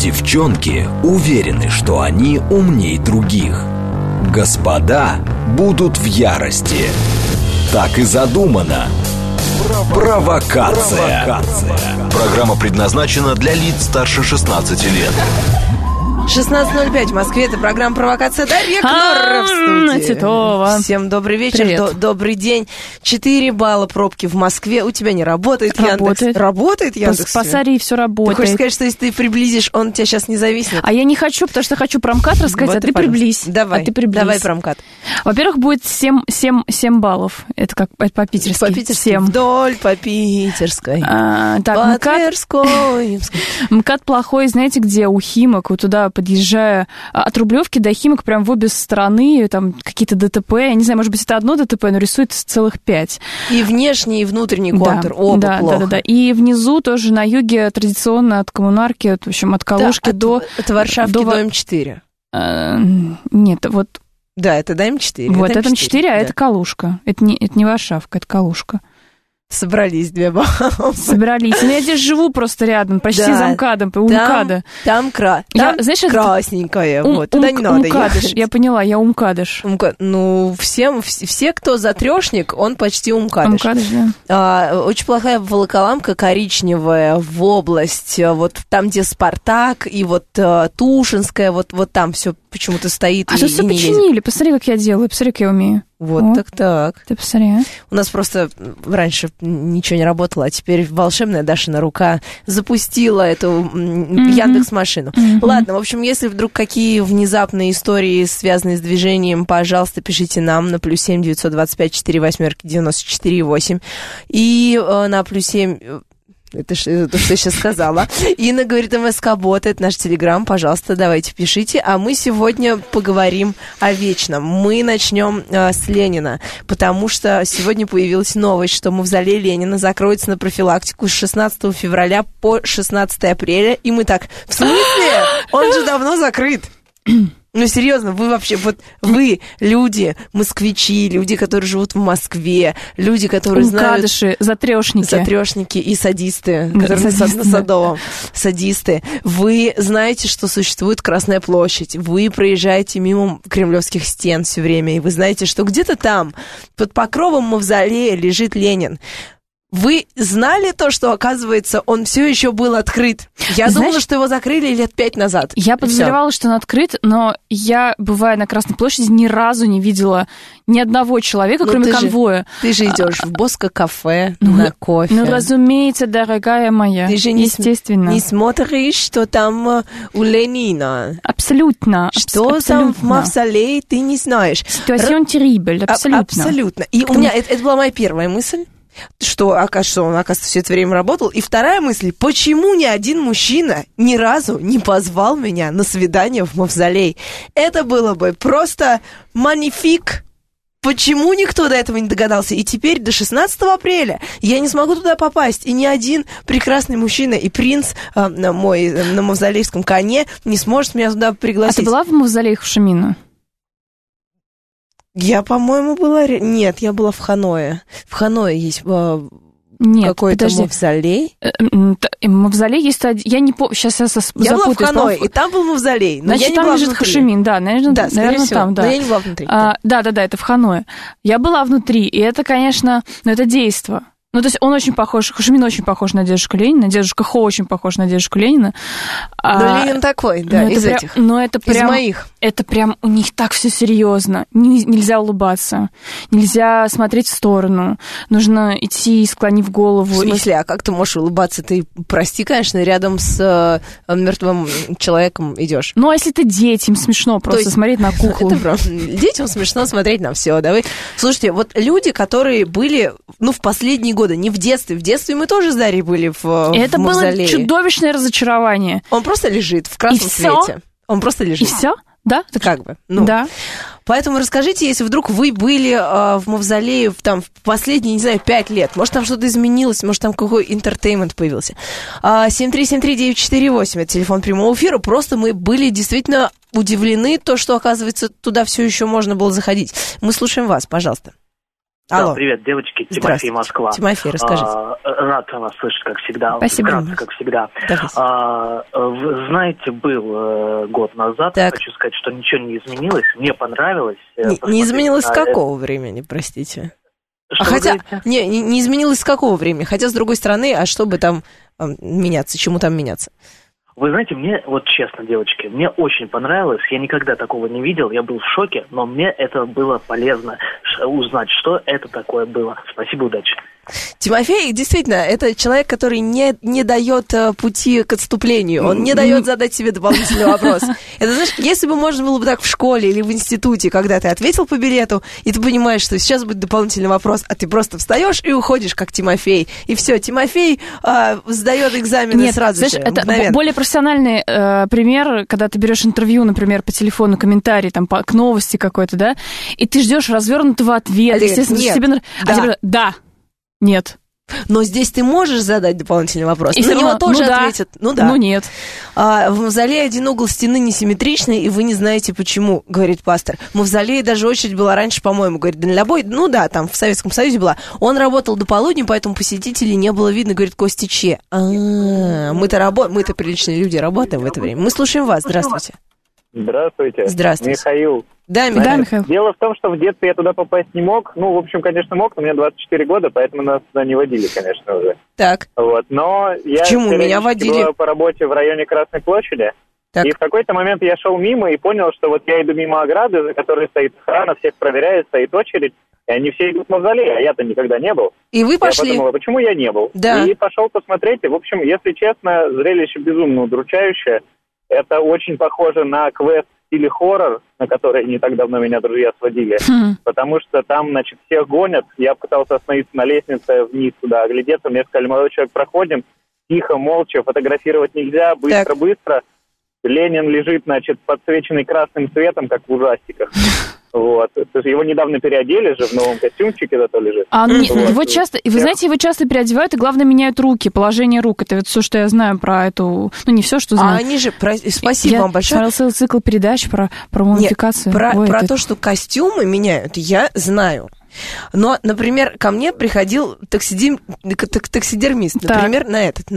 Девчонки уверены, что они умней других. Господа будут в ярости. Так и задумано. Провокация. Программа предназначена для лиц старше 16 лет. 16:05 в Москве. Это программа «Провокация». Дарья Кнорров в студии. Титова. Всем добрый вечер, добрый день. 4 балла пробки в Москве. У тебя не работает Яндекс? Работает Яндекс? Посмотри, все работает. Ты хочешь сказать, что если ты приблизишь, он тебя сейчас не зависнет? А я не хочу, потому что хочу промкат рассказать, вот, а ты приблизь. Давай, давай промкат. Во-первых, будет 7 баллов. Это как по-питерски. По-питерски. Вдоль по Питерской. Так, по Тверской. МКАД плохой, знаете где? У Химок. Вот туда подъезжая от Рублевки до Химок, прям в обе стороны, там какие-то ДТП. Я не знаю, может быть, это одно ДТП, но рисуется целых 5. И внешний, и внутренний контур. Оба плохо. Да. И внизу тоже на юге традиционно от Коммунарки, в общем, от Калужки до... От Варшавки до М4. Нет, вот... Да, это до М4. Вот, это М4, а это Калужка. Это не Варшавка, это Калужка. Собрались 2 балла. Собрались. Ну, я здесь живу просто рядом, почти за МКАДом, у МКАДа. Там красненькое. Вот, туда не надо ехать. Я поняла, я умкадыш. Ну, все, кто затрешник, он почти умкадыш. Умкадыш, да. Очень плохая волоколамка коричневая в область, вот там, где Спартак, и вот Тушинская, вот там все почему-то стоит. А что все починили? Посмотри, как я делаю, посмотри, как я умею. Вот так. Ты посмотри, а? У нас просто раньше ничего не работало, а теперь волшебная Дашина рука запустила эту Яндекс.Машину. Ладно, в общем, если вдруг какие внезапные истории, связанные с движением, пожалуйста, пишите нам на +7 925 48 94 8 и на +7... Это то, что я сейчас сказала. Инна говорит, МСК-бот, это наш Телеграм, пожалуйста, давайте пишите. А мы сегодня поговорим о вечном. Мы начнем с Ленина, потому что сегодня появилась новость, что мавзолей Ленина закроется на профилактику с 16 февраля по 16 апреля. И мы так, в смысле? Он же давно закрыт. Ну, серьезно, вы вообще, вот вы, люди, москвичи, люди, которые живут в Москве, люди, которые знают... Мкадыши, затрешники и садисты, которые на Садовом, садисты. Вы знаете, что существует Красная площадь, вы проезжаете мимо кремлевских стен все время, и вы знаете, что где-то там, под покровом мавзолея, лежит Ленин. Вы знали то, что, оказывается, он все еще был открыт? Я думала, что его закрыли лет 5 назад. Я подозревала, что он открыт, но я, бывая на Красной площади, ни разу не видела ни одного человека, кроме конвоя. Ты же идешь в Боско-кафе на кофе. Ну, разумеется, дорогая моя. Ты же естественно. Не смотришь, что там у Ленина. Абсолютно. Что там в мавзолее, ты не знаешь. Ситуация террибль, абсолютно. Абсолютно. И у меня, это была моя первая мысль. Что он, оказывается, все это время работал. И вторая мысль, почему ни один мужчина ни разу не позвал меня на свидание в мавзолей? Это было бы просто магнифик. Почему никто до этого не догадался? И теперь до 16 апреля я не смогу туда попасть. И ни один прекрасный мужчина и принц мой на мавзолейском коне не сможет меня туда пригласить. А ты была в мавзолее Хошимина? Я, по-моему, была... Нет, я была в Ханое. В Ханое есть какой-то мавзолей. Мавзолей есть... Я не помню... Сейчас я запутаюсь. Я была в Ханое, и там был мавзолей. Но значит, я не там была лежит внутри. Хошимин, да, наверное, там, да. Но я не была внутри. Да, это в Ханое. Я была внутри, и это, конечно... это действо. Ну, то есть он очень похож, Хошимин очень похож на дедушку Ленина, дедушка Хо очень похож на дедушку Ленина. Но Ленин такой, да, из этих. Но это прям, из моих. Это прям у них так все серьезно. Нельзя улыбаться, нельзя смотреть в сторону. Нужно идти, склонив голову. В смысле, а как ты можешь улыбаться? Ты, прости, конечно, рядом с мертвым человеком идешь. Ну, а если ты детям смешно просто смотреть на куклу? Детям смешно смотреть на все, да? Слушайте, вот люди, которые были, в последние годы, не в детстве. В детстве мы тоже с Дарьей были в это мавзолее. Было чудовищное разочарование. Он просто лежит в красном свете. Он просто лежит. И все? Да? Как бы. Да. Поэтому расскажите, если вдруг вы были в мавзолее в последние, 5 лет, может, там что-то изменилось, может, там какой интертеймент появился. 7373948, это телефон прямого эфира. Просто мы были действительно удивлены, то, что, оказывается, туда все еще можно было заходить. Мы слушаем вас, пожалуйста. Алло. Да, привет, девочки, Тимофей, Москва. Тимофей, расскажите. Рад вас слышать, как всегда. Спасибо. Вкратце, как всегда. знаете, был год назад. Так. Хочу сказать, что ничего не изменилось. Мне понравилось. Не изменилось с какого времени, простите? Не изменилось с какого времени? Хотя, с другой стороны, а чтобы там меняться? Чему там меняться? Вы знаете, мне, вот честно, девочки, мне очень понравилось. Я никогда такого не видел, я был в шоке, но мне это было полезно узнать, что это такое было. Спасибо, удачи. Тимофей, действительно, это человек, который не дает пути к отступлению. Он не дает задать себе дополнительный вопрос. Это, знаешь, если бы можно было бы так в школе или в институте, когда ты ответил по билету, и ты понимаешь, что сейчас будет дополнительный вопрос, а ты просто встаешь и уходишь, как Тимофей. И все, Тимофей сдает экзамены сразу же. Нет, это более профессиональный пример, когда ты берешь интервью, например, по телефону, комментарий там, к новости какой-то, да, и ты ждешь развернутого ответа. Естественно, тебе... Да. Нет. Но здесь ты можешь задать дополнительный вопрос. И на него тоже ответят. Ну нет. В мавзолее один угол стены несимметричный, и вы не знаете почему, говорит пастор. В мавзолее даже очередь была раньше, по-моему, говорит, дальнобой. Ну да, там в Советском Союзе была. Он работал до полудня, поэтому посетителей не было видно, говорит Костя Че. Мы-то приличные люди, работаем в это время. Мы слушаем вас. Здравствуйте. Здравствуйте. Здравствуйте. Михаил. Да, Михаил. Дело в том, что в детстве я туда попасть не мог. Ну, в общем, конечно, мог, но мне 24 года, поэтому нас туда не водили, конечно, уже. Так. Вот, но я почему меня водили? Была по работе в районе Красной площади. Так. И в какой-то момент я шел мимо и понял, что вот я иду мимо ограды, за которой стоит охрана, всех проверяет, стоит очередь, и они все идут в мавзолей, а я-то никогда не был. И вы пошли? Я подумал, почему я не был? Да. И пошел посмотреть, и, в общем, если честно, зрелище безумно удручающее. Это очень похоже на квест или хоррор, на который не так давно меня друзья сводили, потому что там, значит, всех гонят. Я пытался остановиться на лестнице вниз туда, оглядеться. Мне сказали, молодой человек, проходим, тихо, молча, фотографировать нельзя, быстро-быстро. Ленин лежит, значит, подсвеченный красным цветом, как в ужастиках. Вот. То есть его недавно переодели же, в новом костюмчике зато лежит. Его часто, вы знаете, его часто переодевают и, главное, меняют руки, положение рук. Это вот все, что я знаю про эту... Ну, не все, что знаю. А они же... Спасибо вам большое. Я смотрела целый цикл передач про мумификацию. Про то, что костюмы меняют, я знаю. Но, например, ко мне приходил таксидермист, например,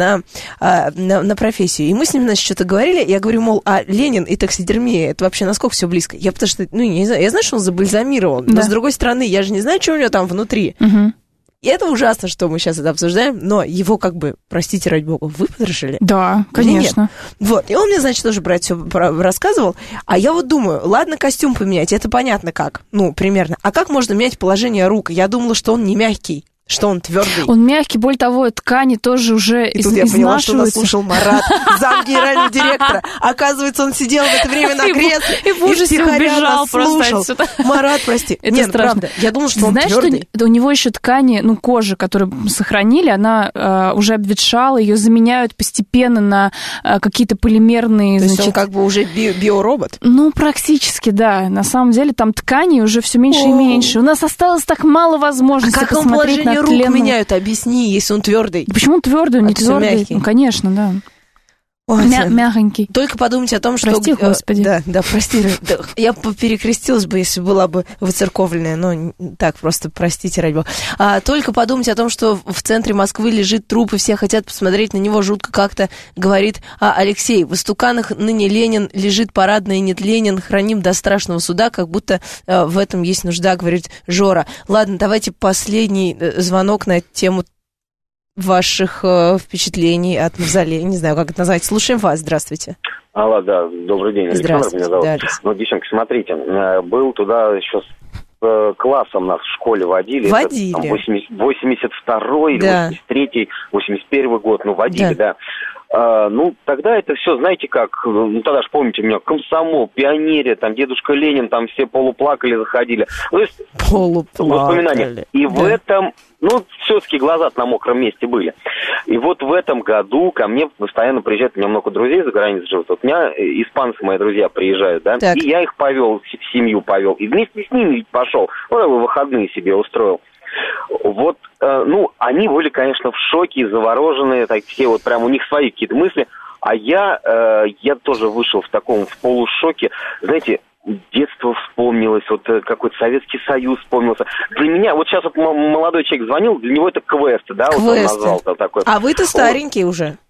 на профессию. И мы с ним, значит, что-то говорили. Я говорю, мол, а Ленин и таксидермия, это вообще насколько все близко? Я потому что, не знаю, я знаю, что он забальзамирован, но, с другой стороны, я же не знаю, что у него там внутри. И это ужасно, что мы сейчас это обсуждаем, но его, как бы, простите, ради бога, выпотрошили. Да, конечно. Вот, и он мне, значит, тоже про это все рассказывал. А я вот думаю, ладно, костюм поменять, это понятно как, примерно. А как можно менять положение рук? Я думала, что он не мягкий, что он твердый. Он мягкий, более того, ткани тоже уже изнашиваются. И тут я поняла, что нас слушал Марат, зам генерального директора. Оказывается, он сидел в это время на кресле и в ужасе убежал просто отсюда. Марат, прости. Это нет, правда, я думала, что он твердый. Знаешь, что у него еще ткани, кожи, которую сохранили, она уже обветшала, ее заменяют постепенно на какие-то полимерные... То есть он как бы уже биоробот? Практически, да. На самом деле там ткани уже все меньше и меньше. У нас осталось так мало возможностей посмотреть на рук меняют, объясни, если он твердый. Почему он твердый, он не твердый? Мягкий. Конечно, да. Мягонький. Только подумайте о том, что... Прости, Господи. Да, прости. Я перекрестилась бы, если была бы выцерковленная, но так, просто простите, ради бога. Только подумайте о том, что в центре Москвы лежит труп, и все хотят посмотреть на него жутко как-то, говорит Алексей. В Истуканах ныне Ленин, лежит парадный, нет Ленин, храним до страшного суда, как будто в этом есть нужда, говорит Жора. Ладно, давайте последний звонок на тему ваших впечатлений от мавзолея, не знаю, как это назвать. Слушаем вас, здравствуйте. Алло, да, добрый день, Александр меня зовут. Да, девчонки, смотрите, был туда еще с классом нас в школе водили. Водили. Это, 82-й, да. 83-й, 81-й год, водили, да. Тогда это все, знаете как, тогда же, помните, у меня комсомол, пионерия, там дедушка Ленин, там все полуплакали, заходили. То есть, воспоминания. И в этом, все-таки глаза на мокром месте были. И вот в этом году ко мне постоянно приезжают, у меня много друзей за границей живут, вот у меня испанцы, мои друзья, приезжают, да, так. И я их повел, семью повел, и вместе с ними пошел, выходные себе устроил. Вот, они были, конечно, в шоке, завороженные, такие вот прям у них свои какие-то мысли, а я тоже вышел в полушоке, знаете, детство вспомнилось, вот какой-то Советский Союз вспомнился. Для меня, вот сейчас вот молодой человек звонил, для него это квест, да, квест. Вот он назвал такой. А вы-то старенький уже.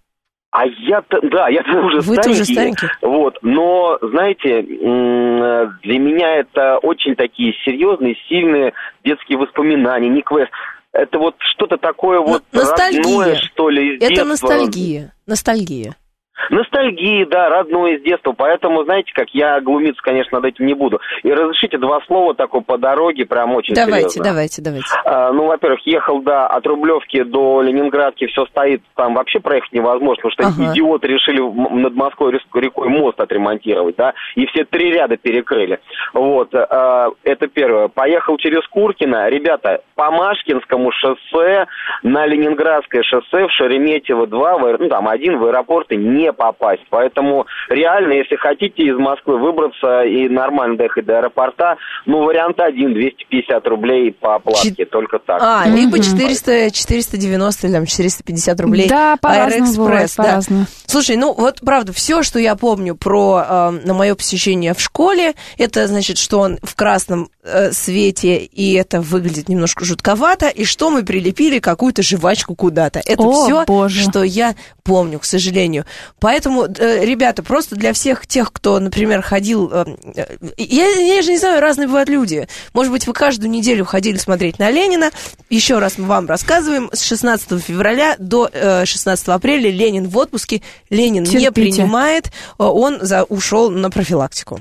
А я-то уже Вы-то уже старенький. Вот, но, знаете, для меня это очень такие серьезные, сильные детские воспоминания, не квест. Это вот что-то такое вот родное, что ли, из детства. Это ностальгия. Ностальгии, да, родное из детства, поэтому, знаете, как я глумиться, конечно, над этим не буду. И разрешите два слова такое по дороге, прям очень серьезно. Давайте. Во-первых, ехал, от Рублевки до Ленинградки, все стоит, там вообще проехать невозможно, потому что идиоты решили над Москвой рекой мост отремонтировать, да, и все 3 ряда перекрыли. Вот, это первое. Поехал через Куркино, ребята, по Машкинскому шоссе на Ленинградское шоссе в Шереметьево 2, там 1 в аэропорты не попасть. Поэтому реально, если хотите из Москвы выбраться и нормально доехать до аэропорта, вариант 1, 250 рублей по оплатке, только так. Либо 490 или 450 рублей. Да, по-разному бывает, по-разному. Слушай, вот правда, все, что я помню про на мое посещение в школе, это значит, что он в красном свете, и это выглядит немножко жутковато, и что мы прилепили какую-то жвачку куда-то. Это все, что я помню, к сожалению. Поэтому, ребята, просто для всех тех, кто, например, ходил... Я же не знаю, разные бывают люди. Может быть, вы каждую неделю ходили смотреть на Ленина. Еще раз мы вам рассказываем. С 16 февраля до 16 апреля Ленин в отпуске. Ленин не принимает. Он ушел на профилактику.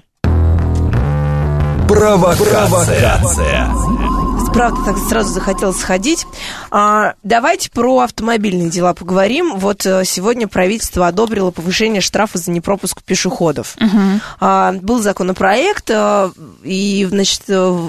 Провокация. Правда, так сразу захотелось сходить. Давайте про автомобильные дела поговорим. Вот сегодня правительство одобрило повышение штрафа за непропуск пешеходов. Был законопроект, и, значит,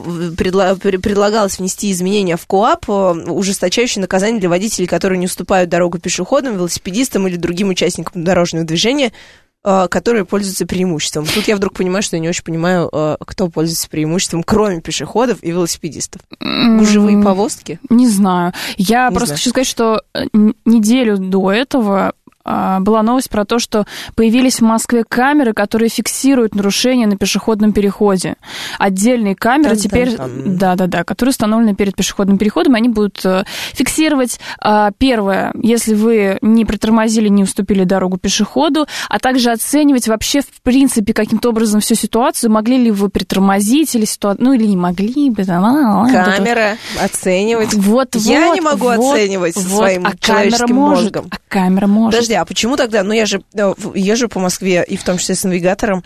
предлагалось внести изменения в КоАП, ужесточающие наказания для водителей, которые не уступают дорогу пешеходам, велосипедистам или другим участникам дорожного движения, которые пользуются преимуществом. Тут я вдруг понимаю, что я не очень понимаю, кто пользуется преимуществом, кроме пешеходов и велосипедистов. Гужевые повозки? Не знаю. Я просто хочу сказать, что неделю до этого была новость про то, что появились в Москве камеры, которые фиксируют нарушения на пешеходном переходе. Отдельные камеры теперь, которые установлены перед пешеходным переходом, они будут фиксировать, первое, если вы не притормозили, не уступили дорогу пешеходу, а также оценивать вообще, в принципе, каким-то образом всю ситуацию, могли ли вы притормозить, или или не могли бы. Камера оценивать. Я не могу оценивать своим человеческим мозгом. А камера может. Подожди, а почему тогда? Я же езжу по Москве, и в том числе с навигатором.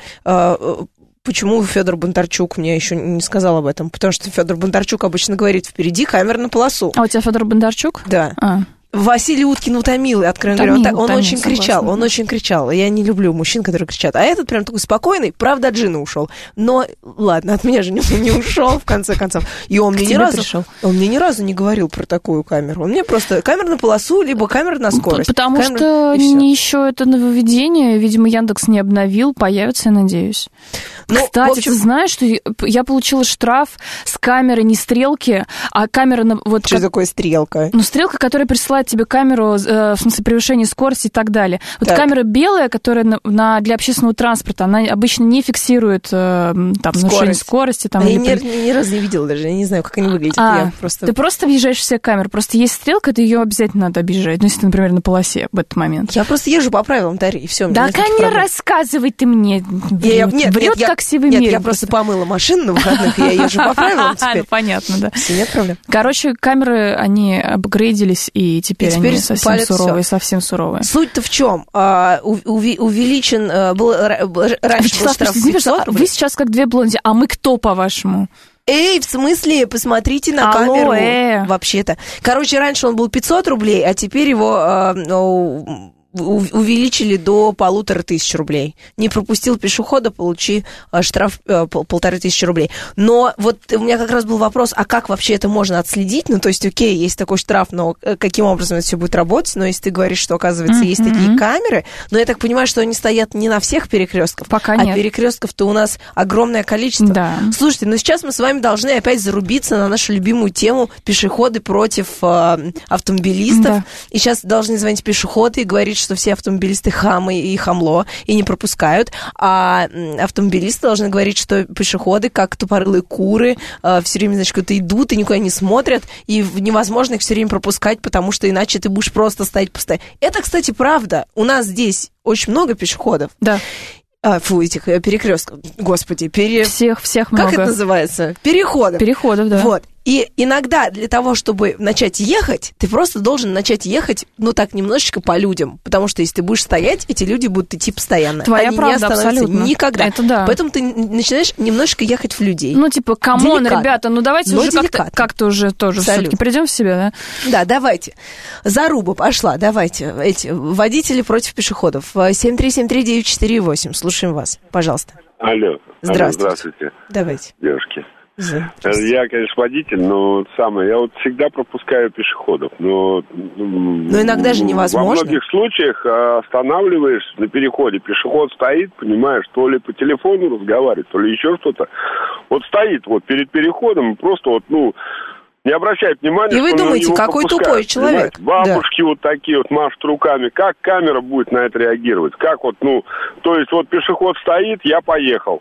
Почему Федор Бондарчук мне еще не сказал об этом? Потому что Федор Бондарчук обычно говорит: впереди камера на полосу. А у тебя Федор Бондарчук? Да. Василий Уткин утомил, откровенно говоря. Он очень кричал. Я не люблю мужчин, которые кричат. А этот прям такой спокойный, правда, от Джина ушел. Но, ладно, от меня же не ушел, в конце концов. И он мне ни разу не говорил про такую камеру. Он мне просто камера на полосу, либо камера на скорость. Потому что еще это нововведение, видимо, Яндекс не обновил, появится, я надеюсь. Кстати, ты знаешь, что я получила штраф с камеры не стрелки, а камера... Что такое стрелка? Стрелка, которая присылает тебе камеру, в смысле превышения скорости и так далее. Камера белая, которая для общественного транспорта, она обычно не фиксирует нарушение скорости. Я ни разу не видела даже, я не знаю, как они выглядят. Ты просто объезжаешь все камеры, просто есть стрелка, ты ее обязательно надо объезжать, если ты, например, на полосе в этот момент. Я просто езжу по правилам, Дарья, и все. Да, не рассказывай ты мне. Врет, как сивый мир. Я просто помыла машину на выходных, и я езжу по правилам теперь. Понятно, да. Все, нет проблем. Короче, камеры, они апгрейдились, и теперь они совсем суровые. Суть-то в чем? Увеличен раньше был штраф 500 рублей. Вы сейчас как две блонди, а мы кто, по-вашему? В смысле? Посмотрите на камеру. Вообще-то. Короче, раньше он был 500 рублей, а теперь его... увеличили до 1500 рублей. Не пропустил пешехода, получи штраф 1500 рублей. Но вот у меня как раз был вопрос, а как вообще это можно отследить? То есть, окей, есть такой штраф, но каким образом это все будет работать? Но если ты говоришь, что, оказывается, есть такие камеры, но я так понимаю, что они стоят не на всех перекрестках. Пока нет. А перекрестков-то у нас огромное количество. Да. Слушайте, сейчас мы с вами должны опять зарубиться на нашу любимую тему пешеходы против автомобилистов. Да. И сейчас должны звонить пешеходы и говорить, что все автомобилисты хамы и хамло, и не пропускают, а автомобилисты должны говорить, что пешеходы, как тупорылые куры, все время, значит, куда-то идут и никуда не смотрят, и невозможно их все время пропускать, потому что иначе ты будешь просто стоять постоянно. Это, кстати, правда. У нас здесь очень много пешеходов. Да. Этих перекрестков. Господи, Всех много. Как это называется? Переходов. Переходов, да. Вот. И иногда для того, чтобы начать ехать, ты просто должен начать ехать, так, немножечко по людям. Потому что если ты будешь стоять, эти люди будут идти постоянно. Твоя Они правда, не остановятся абсолютно. никогда. Это да. Поэтому ты начинаешь немножечко ехать в людей. Камон, ребята, давайте уже как-то уже тоже Абсолютно. все-таки придем в себя, да? Да, давайте. Заруба пошла, давайте. Водители против пешеходов. 7373948. Слушаем вас, пожалуйста. Алло. Здравствуйте. Давайте. Девушки. Я, конечно, водитель, но я всегда пропускаю пешеходов. Но иногда же невозможно. Во многих случаях останавливаешь на переходе, пешеход стоит, понимаешь, то ли по телефону разговаривает, то ли еще что-то. Стоит перед переходом, просто не обращает внимания. И вы думаете, какой тупой человек. Понимаете? Бабушки такие машут руками. Как камера будет на это реагировать? Как то есть пешеход стоит, я поехал.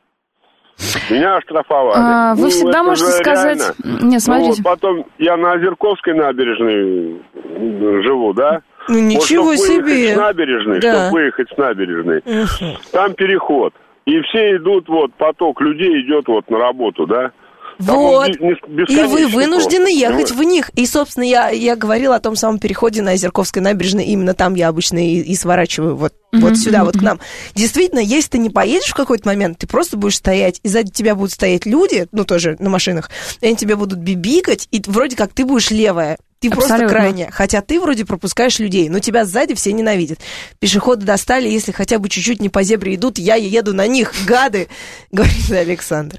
Меня оштрафовали. Вы всегда можете сказать... Реально. Нет, смотрите. Потом я на Озерковской набережной живу, да? Ничего себе! Чтобы выехать с набережной, там переход. И все идут, поток людей идет на работу, да? Вот, и вы вынуждены ехать в них. И, собственно, я говорила о том самом переходе на Озерковской набережной. Именно там я обычно и сворачиваю вот сюда, к нам. Действительно, если ты не поедешь в какой-то момент, ты просто будешь стоять, и сзади тебя будут стоять люди, тоже на машинах, и они тебя будут бибикать, и вроде как ты будешь левая. Ты просто крайняя, хотя ты вроде пропускаешь людей, но тебя сзади все ненавидят. Пешеходы достали, если хотя бы чуть-чуть не по зебре идут, я еду на них, гады, говорит Александр.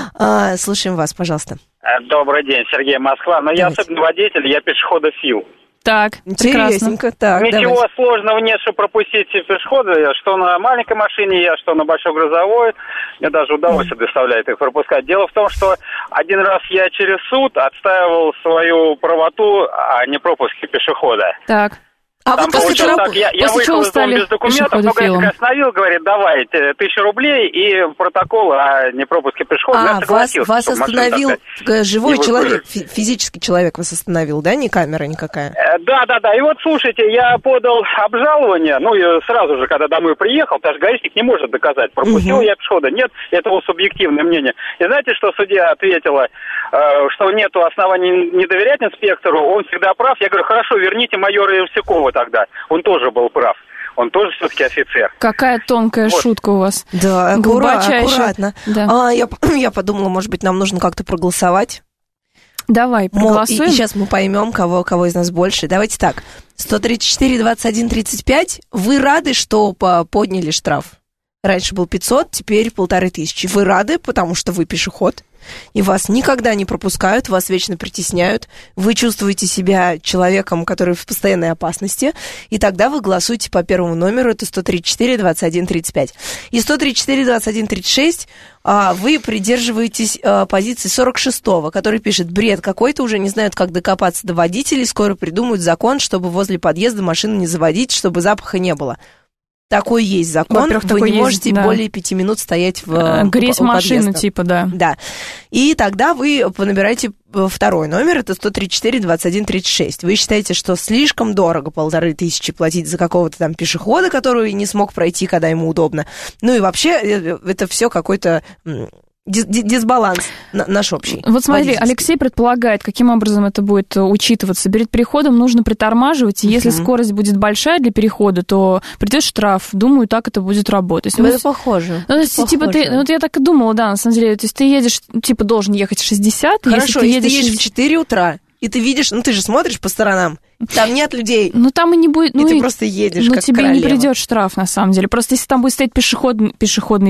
Слушаем вас, пожалуйста. Добрый день, Сергей, Москва. Но я особенно водитель, я пешеходофил. Так, интересненько. Так, ничего давайте. сложного нет, чтобы пропустить пешехода, что на маленькой машине, что на большой грузовой. Мне даже удовольствие доставляет их пропускать. Дело в том, что один раз я через суд отстаивал свою правоту о непропуске пешехода. Так. А вы после чего выехал из дома без документов, но график остановил, говорит, давай, 1000 рублей и протокол о непропуске пешехода. Вас остановил живой человек, физический человек вас остановил, да, не камера никакая? Да. И слушайте, я подал обжалование, и сразу же, когда домой приехал, потому что гаишник не может доказать, пропустил я пешехода, нет, это его субъективное мнение. И знаете, что судья ответила, что нету оснований не доверять инспектору, он всегда прав. Я говорю, хорошо, верните майора Евсюкова тогда. Он тоже был прав. Он тоже все-таки офицер. Какая тонкая шутка у вас. Да, аккуратно. Да. Я подумала, может быть, нам нужно как-то проголосовать. Давай, проголосуем. И сейчас мы поймем, кого из нас больше. Давайте так. 134, 21, 35. Вы рады, что подняли штраф? Раньше был 500, теперь 1500. Вы рады, потому что вы пешеход? И вас никогда не пропускают, вас вечно притесняют, вы чувствуете себя человеком, который в постоянной опасности, и тогда вы голосуете по первому номеру, это 134 21 35. И 134 21 36 вы придерживаетесь позиции 46-го, который пишет: бред какой-то, уже не знают, как докопаться до водителей, скоро придумают закон, чтобы возле подъезда машину не заводить, чтобы запаха не было. Такой есть закон, вы не можете более 5 минут стоять в греть машину, типа, да. Да. И тогда вы набираете второй номер, это 134 21 36. Вы считаете, что слишком дорого 1500 платить за какого-то там пешехода, который не смог пройти, когда ему удобно. И вообще, это все какой-то дисбаланс наш общий. Вот смотри, Алексей предполагает, каким образом это будет учитываться. Перед переходом нужно притормаживать, и если скорость будет большая для перехода, то придет штраф. Думаю, так это будет работать. Это похоже. Я так и думала, да, на самом деле. То есть ты едешь, должен ехать 60. Хорошо, если ты едешь в 4 утра, и ты видишь, ты же смотришь по сторонам, там нет людей. Там и не будет. И ты просто едешь, как тебе королева. Не придет штраф, на самом деле. Просто если там будет стоять переходный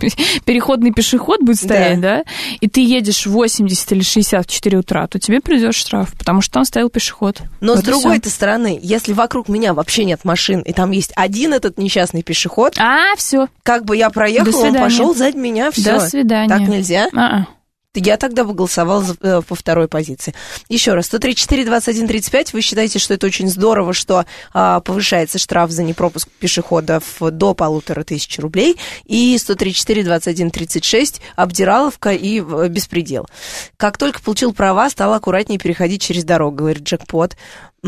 пешеход будет стоять, да, и ты едешь 80 или 60 в 4 утра, то тебе придет штраф, потому что там стоял пешеход. Но с другой-то стороны, если вокруг меня вообще нет машин, и там есть один этот несчастный пешеход, все. как бы я проехал, он пошел сзади меня, все. До свидания. Так нельзя? Я тогда бы голосовала по второй позиции. Еще раз, 134-21-35, вы считаете, что это очень здорово, что повышается штраф за непропуск пешеходов до 1500 рублей, и 134-21-36, обдираловка и беспредел. Как только получил права, стал аккуратнее переходить через дорогу, говорит Джекпот.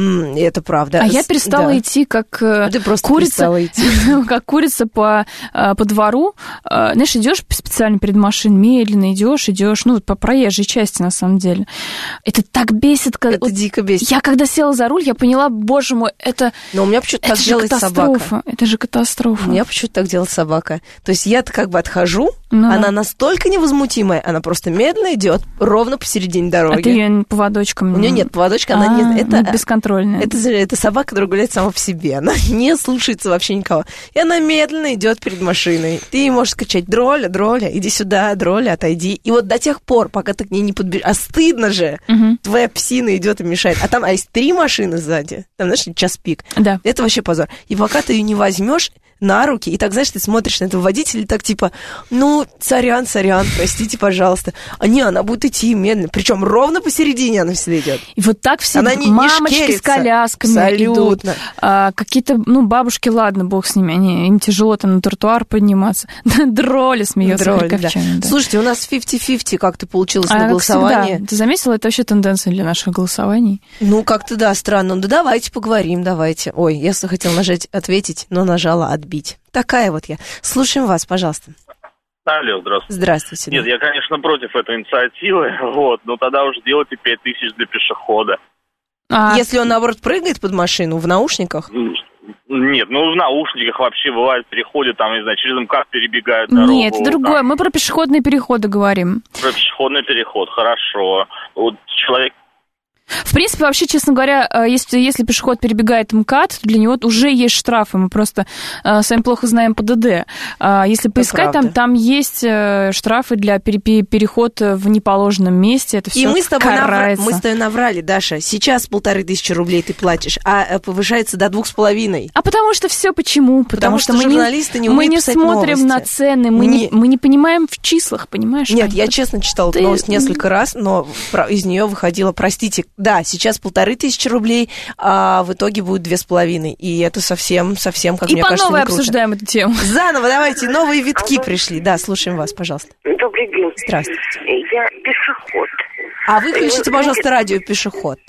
Это правда. А я перестала идти как курица, как курица по двору. Знаешь, идешь специально перед машиной, медленно идешь, ну, по проезжей части, на самом деле. Это так бесит. Это дико бесит. Я когда села за руль, я поняла, боже мой, это... Но у меня почему-то так делает собака. Это же катастрофа. У меня почему-то так делает собака. То есть я-то как бы отхожу, она настолько невозмутимая, она просто медленно идет ровно посередине дороги. А ты ее поводочком... У нее нет поводочка, она не... Это бесконтрольная. Это собака, которая гуляет сама по себе. Она не слушается вообще никого. И она медленно идет перед машиной. Ты ей можешь кричать: Дроля, иди сюда, Дроля, отойди. И вот до тех пор, пока ты к ней не подбежишь... А стыдно же. Твоя псина идет и мешает. А там есть 3 машины сзади. Там, знаешь, час пик. Да. Это вообще позор. И пока ты ее не возьмешь на руки, и так, знаешь, ты смотришь на этого водителя, и так типа, ну, сорян, простите, пожалуйста. Она будет идти медленно, причем ровно посередине она всегда идет. И вот так все она мамочки с колясками абсолютно. идут. Какие-то, бабушки, ладно, бог с ними, им тяжело там на тротуар подниматься. Дроля смеется. Да. Слушайте, у нас 50-50 как-то получилось на голосовании. Всегда. Ты заметила, это вообще тенденция для наших голосований? Ну, как-то, да, странно. Да давайте поговорим, давайте. Ой, я хотела нажать «ответить», но нажала «отбить». Такая вот я. Слушаем вас, пожалуйста. Алло, здравствуйте. Здравствуйте. Нет, я, конечно, против этой инициативы, но тогда уже делайте 5000 для пешехода. Если он, наоборот, прыгает под машину в наушниках? Нет, в наушниках вообще бывает, переходят, там, не знаю, через МКАД перебегают дорогу. Нет, другое, мы про пешеходные переходы говорим. Про пешеходный переход, хорошо. Вот человек... В принципе, вообще, честно говоря, если пешеход перебегает МКАД, то для него уже есть штрафы. Мы просто с вами плохо знаем ПДД. Если поискать, там есть штрафы для перехода в неположенном месте. Это все карается. Мы с тобой наврали, Даша. Сейчас 1500 рублей ты платишь, а повышается до 2,5. А потому что все почему? Потому что журналисты не умеют писать новости. Мы не смотрим на цены, мы не понимаем в числах, понимаешь? Нет, я честно читала эту новость несколько раз, но из нее выходило, простите, да, сейчас 1500 рублей, а в итоге будет 2,5. И это совсем, как мне кажется, не круто. И по новой обсуждаем эту тему. Заново давайте, новые витки пришли. Да, слушаем вас, пожалуйста. Добрый день. Здравствуйте. Я пешеход. А выключите, пожалуйста, радио «Пешеход».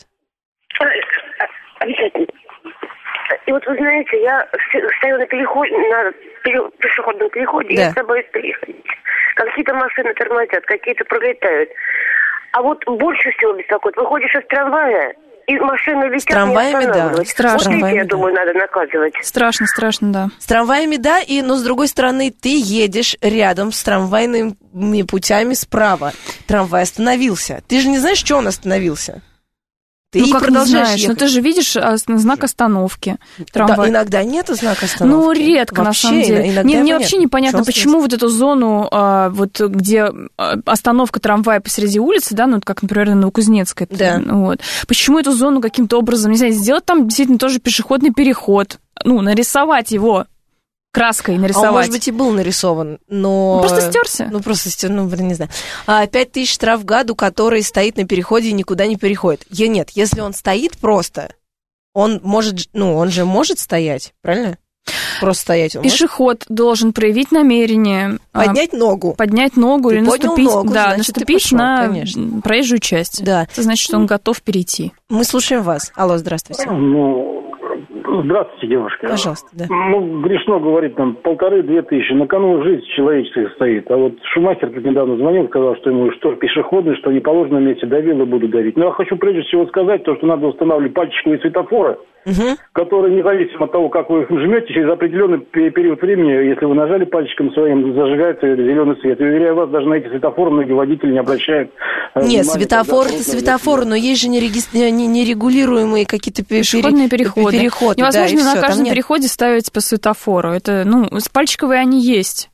Обязательно. И вот вы знаете, я стою на пешеходном переходе, да. Я с собой переходить. Какие-то машины тормозят, какие-то пролетают. А вот больше всего беспокоит, выходишь из трамвая, и машины летят, с трамваями, не да. Страшно. Вот эти, я думаю, надо наказывать. Страшно, да. С трамваями, да, но с другой стороны, ты едешь рядом с трамвайными путями справа. Трамвай остановился. Ты же не знаешь, что он остановился? Ты как не знаешь, но ты же видишь знак остановки. Да, иногда нету знака остановки. Редко, вообще, на самом деле. Мне вообще непонятно, почему вот эту зону, вот где остановка трамвая посреди улицы, да, как, например, на Новокузнецкой, да. Вот. Почему эту зону каким-то образом, не знаю, сделать там действительно тоже пешеходный переход, нарисовать его краской нарисовать. А он, может быть, и был нарисован, но... Просто стерся. Не знаю. 5000 штраф гаду, который стоит на переходе и никуда не переходит. Нет, если он стоит просто, он же может стоять, правильно? Просто стоять он Пешеход должен проявить намерение. Поднять ногу. Или наступить, ногу, наступить на проезжую часть. Да. Это значит, что он готов перейти. Мы слушаем вас. Алло, здравствуйте. Здравствуйте, девушка. Пожалуйста, да. Грешно говорить, 1500-2000, на кону жизнь человеческая стоит. А вот Шумахер тут недавно звонил, сказал, что ему что пешеходный, что в неположенном месте давил и буду давить. Но я хочу прежде всего сказать, что надо устанавливать пальчиковые светофоры, которые, независимо от того, как вы их жмете, через определенный период времени, если вы нажали пальчиком своим, зажигается зеленый свет. И, уверяю вас, даже на эти светофоры многие водители не обращают внимания. Нет, светофор это светофор, но есть же нерегулируемые какие-то пешеходные переходы. Невозможно на каждом переходе ставить по светофору. Это, пальчиковые они есть.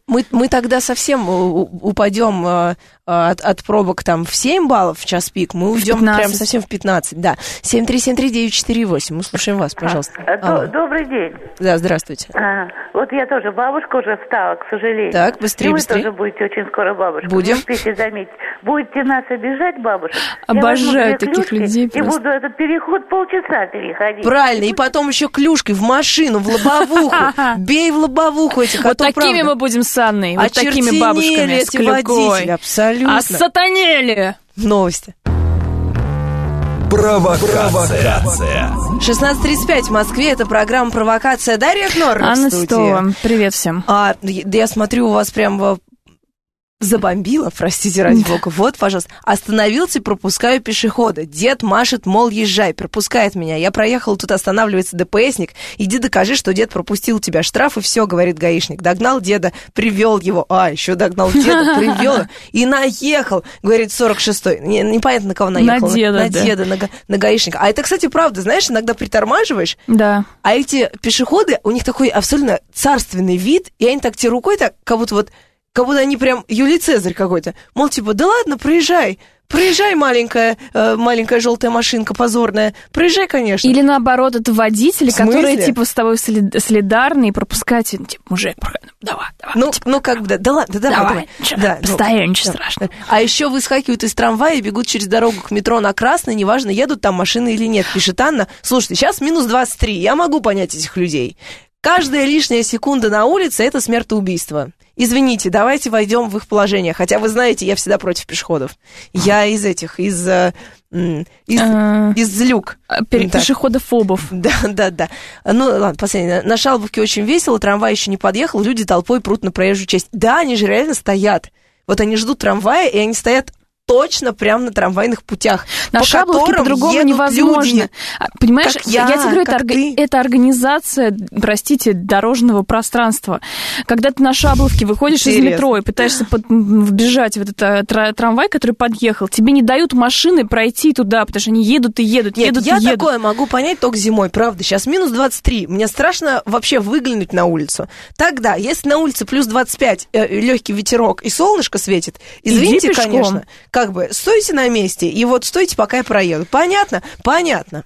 Мы тогда совсем упадем от пробок там в 7 баллов в час пик, мы уйдем прям совсем в 15. Да. 7373948. Мы слушаем вас, пожалуйста. Добрый день. Да, здравствуйте. Вот я тоже бабушка уже встала, к сожалению. Так, быстрее. Вы тоже будете очень скоро бабушка. Будем. Не успейте заметить. Будете нас обижать, бабушек? Обожаю таких людей. И буду этот переход полчаса переходить. Правильно, и потом еще клюшкой в машину, в лобовуху. Бей в лобовуху этих. Вот такими мы будем с Анной. Вот такими бабушками с клюкой. Абсолютно. Осатанели. Новости. Провокация. 16:35 в Москве. Это программа «Провокация». Дарья Кнор в Анна студии. Титова. Привет всем. Да я смотрю, у вас прям забомбило, простите, ради бога. Вот, пожалуйста. Остановился, пропускаю пешехода. Дед машет, мол, езжай, пропускает меня. Я проехал, тут останавливается ДПСник. Иди докажи, что дед пропустил тебя. Штраф и все, говорит гаишник. Догнал деда, привел его. Еще догнал деда, привел. И наехал, говорит 46-й. Непонятно, на кого наехал. На деда, на деда, на гаишника. А это, кстати, правда, знаешь, иногда притормаживаешь. Да. А эти пешеходы, у них такой абсолютно царственный вид, и они так тебе рукой так, как будто они прям Юлий Цезарь какой-то. Мол, типа, да ладно, проезжай, маленькая желтая машинка позорная. Проезжай, конечно. Или наоборот, это водители, которые типа с тобой солидарны и пропускают, типа, мужик, давай. Ну как бы, да ладно, давай. Да, постоянно, ничего страшного. А еще выскакивают из трамвая и бегут через дорогу к метро на красный, неважно, едут там машины или нет. Пишет Анна. Слушайте, сейчас минус 23, я могу понять этих людей. Каждая лишняя секунда на улице – это смертоубийство. Извините, давайте войдем в их положение. Хотя, вы знаете, я всегда против пешеходов. Я из люк. Пешеходофобов. Да. Ну, ладно, последнее. На Шалбовке очень весело, трамвай еще не подъехал, люди толпой прут на проезжую часть. Да, они же реально стоят. Вот они ждут трамвая, и они стоят точно прямо на трамвайных путях. На Шабловке по-другому невозможно. Люди, понимаешь, я тебе говорю, это организация, простите, дорожного пространства. Когда ты на Шабловке выходишь из метро и пытаешься вбежать в этот трамвай, который подъехал, тебе не дают машины пройти туда, потому что они едут и едут. Я такое могу понять только зимой, правда. Сейчас минус 23. Мне страшно вообще выглянуть на улицу. Тогда, если на улице плюс 25, легкий ветерок и солнышко светит, извините, конечно, как бы, стойте на месте, и вот стойте, пока я проеду. Понятно? Понятно.